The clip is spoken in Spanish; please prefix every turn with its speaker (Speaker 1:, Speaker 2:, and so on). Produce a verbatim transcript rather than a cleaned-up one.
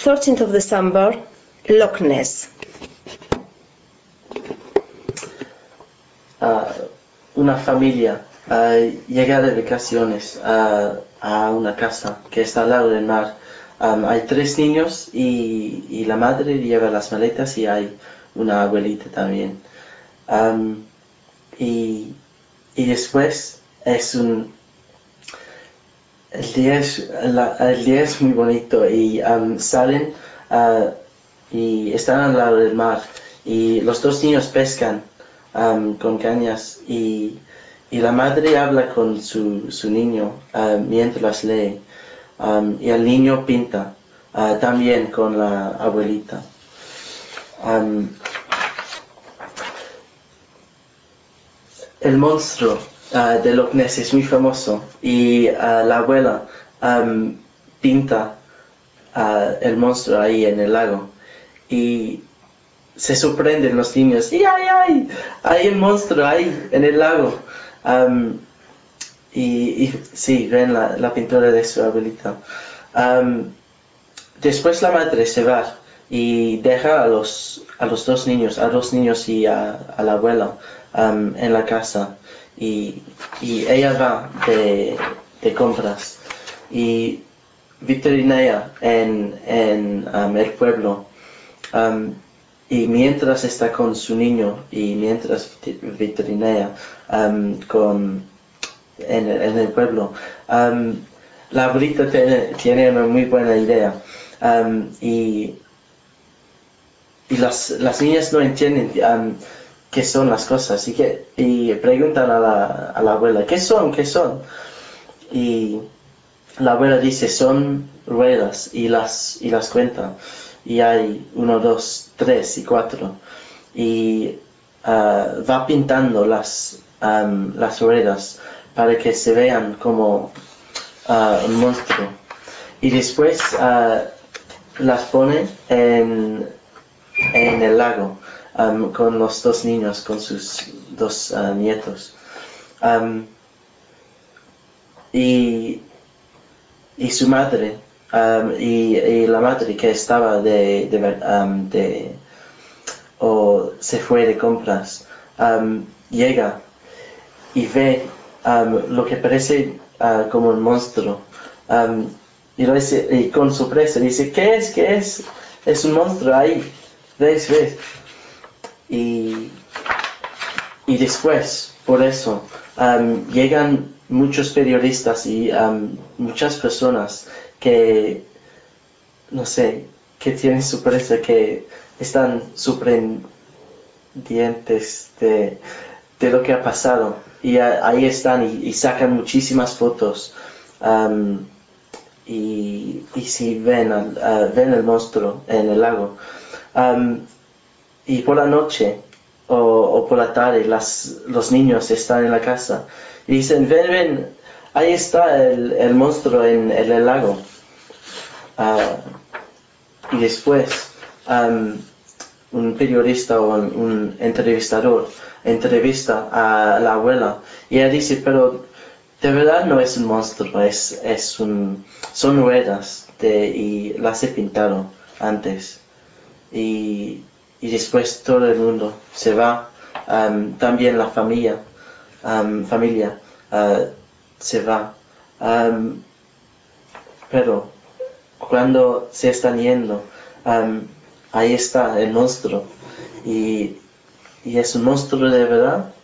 Speaker 1: thirteenth of December, Loch Ness.
Speaker 2: Uh, una familia uh, llega de vacaciones uh, a una casa que está al lado del mar. Um, hay tres niños y, y la madre lleva las maletas y hay una abuelita también. Um, y, y después es un... El día es, la, el día es muy bonito y um, salen uh, y están al lado del mar y los dos niños pescan um, con cañas y, y la madre habla con su, su niño uh, mientras lee um, y el niño pinta uh, también con la abuelita. Um, el monstruo uh, de Loch Ness es muy famoso y uh, la abuela um, pinta uh, el monstruo ahí en el lago y se sorprenden los niños y ay ay hay un monstruo ahí en el lago um, y, y sí ven la, la pintura de su abuelita. Um, después la madre se va y deja a los a los dos niños a dos niños y a, a la abuela um, en la casa y, y ella va de, de compras y veterinaria en, en um, el pueblo um, y mientras está con su niño y mientras veterinaria um, con, en, en el pueblo um, la abuelita tiene, tiene una muy buena idea um, y, y las, las niñas no entienden um, qué son las cosas y, que, y preguntan a la, a la abuela ¿qué son? ¿qué son? Y la abuela dice son ruedas y las, y las cuenta y hay uno, dos, tres y cuatro y uh, va pintando las, um, las ruedas para que se vean como uh, un monstruo y después uh, las pone en, en el lago um, con los dos niños, con sus dos uh, nietos um, y y su madre um, y, y la madre que estaba de, de, um, de o se fue de compras um, llega y ve um, lo que parece uh, como un monstruo um, y, lo dice, y con sorpresa dice ¿qué es? ¿qué es? Es un monstruo ahí ves ves y, y después por eso um, llegan muchos periodistas y um, muchas personas que no sé, que tienen sorpresa, que están sorprendientes de, de lo que ha pasado y a, ahí están y, y sacan muchísimas fotos um, y, y si ven, uh, ven el monstruo en el lago um, y por la noche o, o por la tarde las, los niños están en la casa y dicen ven ven ahí está el, el monstruo en, en el lago uh, y después um, un periodista o un, un entrevistador entrevista a la abuela y ella dice pero de verdad no es un monstruo es, es un son ruedas de, y las he pintado antes y, y después todo el mundo se va um, también la familia um, familia uh, se va um, pero cuando se están yendo um, ahí está el monstruo y, y es un monstruo de verdad